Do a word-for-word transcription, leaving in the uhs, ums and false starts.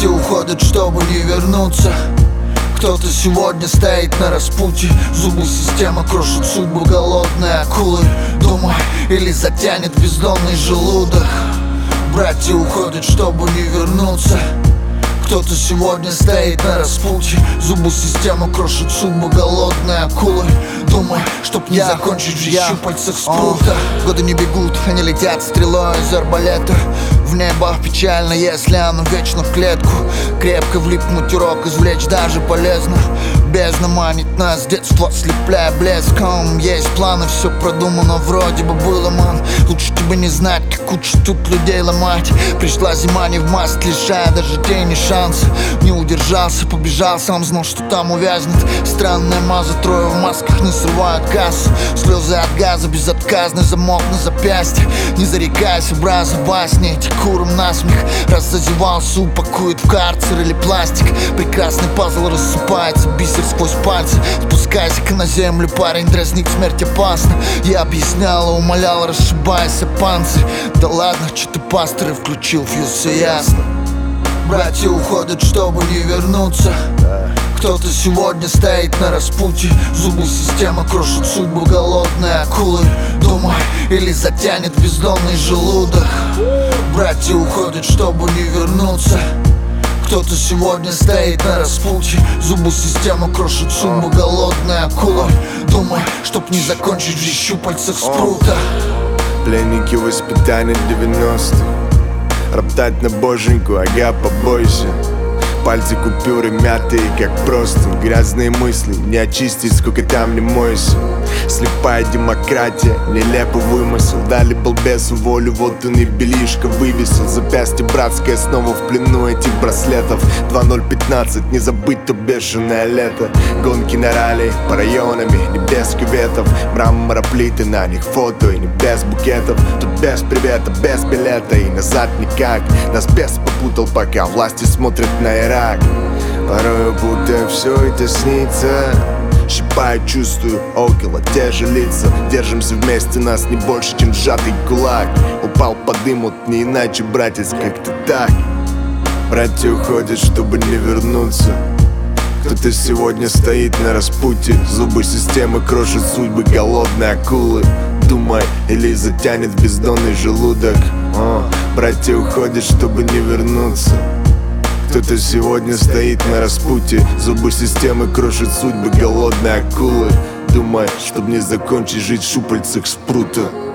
Братья уходят, чтобы не вернуться. Кто-то сегодня стоит на распутье. Зубы системы крошат судьбу голодной акулы. Думай, или затянет бездонный желудок. Братья уходят, чтобы не вернуться. Кто-то сегодня стоит на распутье. Зубы системы крошат судьбу голодной акулы. Думай, чтоб не я, закончить в я, щупальцах спрута. Годы не бегут, они летят стрелой из арбалета. В небо печально, если оно вечно в клетку. Крепко влипнуть урок, извлечь даже полезно. Бездна манит нас, детство ослепляя блеском. Есть планы, все продумано, вроде бы было, ман. Лучше тебе не знать, как учат тут людей ломать. Пришла зима не в маст, лишая даже тени шанса. Не удержался, побежал, сам знал, что там увязнет. Странная маза, трое в масках не срывают газ. Слезы от газа, безотказный замок на запястье. Не зарекайся, браза, басни, эти куром насмех. Раз зазевался, упакует в карцер или пластик. Прекрасный пазл рассыпается, бисер сквозь пальцы. Спускайся-ка на землю, парень, дразнить смерть опасно. Я объяснял и умолял, расшибайся панцирь. Да ладно, что ты пастырь включил, фьюз, все ясно. Братья уходят, чтобы не вернуться. Кто-то сегодня стоит на распутье. Зубы системы крошат судьбу голодной акулы. Думай, или затянет бездонный желудок. Братья уходят, чтобы не вернуться. Кто-то сегодня стоит на распутье. Зубы системы крошат судьбу голодной акулы. Думай, чтоб не закончить в щупальцах спрута. Пленники воспитания девяностых. Роптать на боженьку, ага, побойся. Пальцы купюры мятые, как просто. Грязные мысли, не очистить, сколько там не мойся. Слепая демократия, нелепый вымысел. Дали балбесу волю, вот он и белишко вывесил. Запястье братское снова в плену этих браслетов. Два ноль пятнадцать, не забыть то бешеное лето. Гонки на ралли по районами, не без кюветов. Мрамороплиты, на них фото и не без букетов. Тут без привета, без билета и назад никак. Нас бес попутал, пока власти смотрят на Ирак. Порою будто все это снится. Щипаю, чувствую, около те же лица. Держимся вместе, нас не больше, чем сжатый кулак. Упал под дым, вот не иначе, братец, как-то так. Братья уходят, чтобы не вернуться. Кто-то сегодня стоит на распутье. Зубы системы крошат судьбы голодной акулы. Думай, или затянет в бездонный желудок. О, братья уходят, чтобы не вернуться. Кто-то сегодня стоит на распутье. Зубы системы крошат судьбы голодной акулы. Думай, чтоб не закончить жить в щупальцах спрута.